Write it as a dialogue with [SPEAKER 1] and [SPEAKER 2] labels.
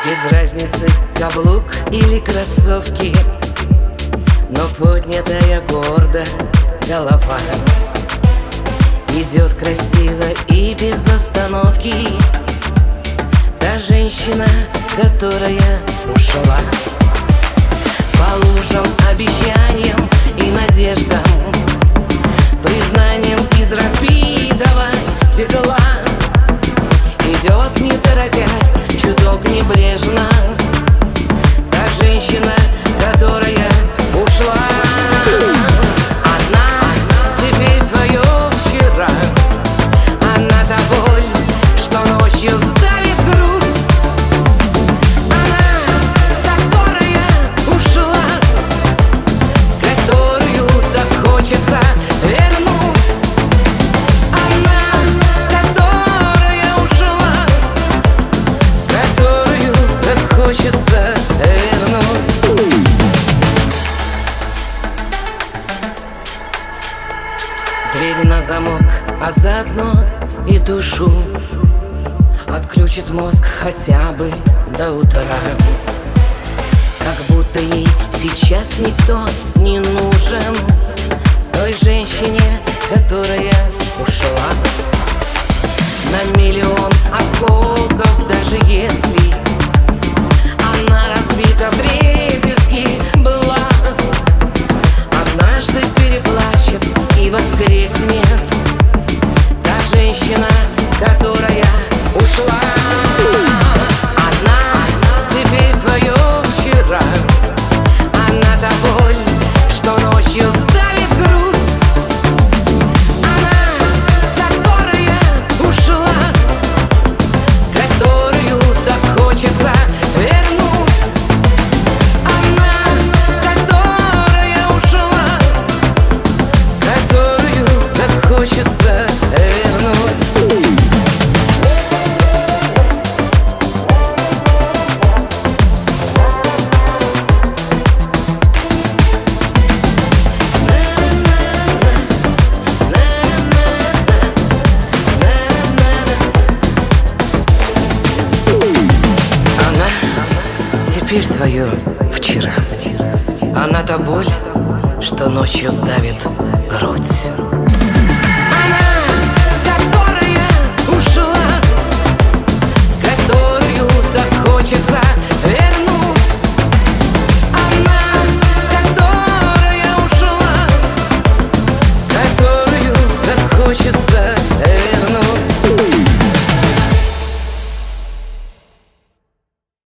[SPEAKER 1] Без разницы, каблук или кроссовки, но поднятая гордо голова идет красиво и без остановки. Та женщина, которая ушла по лужам, обещаниям и надеждам, признанием из разбитого стекла, идет не торопясь, чуток небрежно. Та женщина, которая ушла. Одна теперь твое вчера, она та боль, что ночью сдавит грудь. Она, которая ушла, которую так хочется вернуть. Она, которая ушла, которую так хочется вернуть. Двери на замок, а заодно и душу отключит мозг хотя бы до утра. Как будто ей сейчас никто не нужен, той женщине, которая ушла. На миллион осколков, даже если она разбита вдребезги была, однажды переплачет и воскреснет. Та женщина, которая ушла. Одна теперь твое вчера, она та боль, что ночью сдавит грудь. Она, которая ушла, которую так хочется вернуть. Она, которая ушла, которую так хочется вернуть. Теперь твое вчера, она та боль, что ночью сдавит грудь.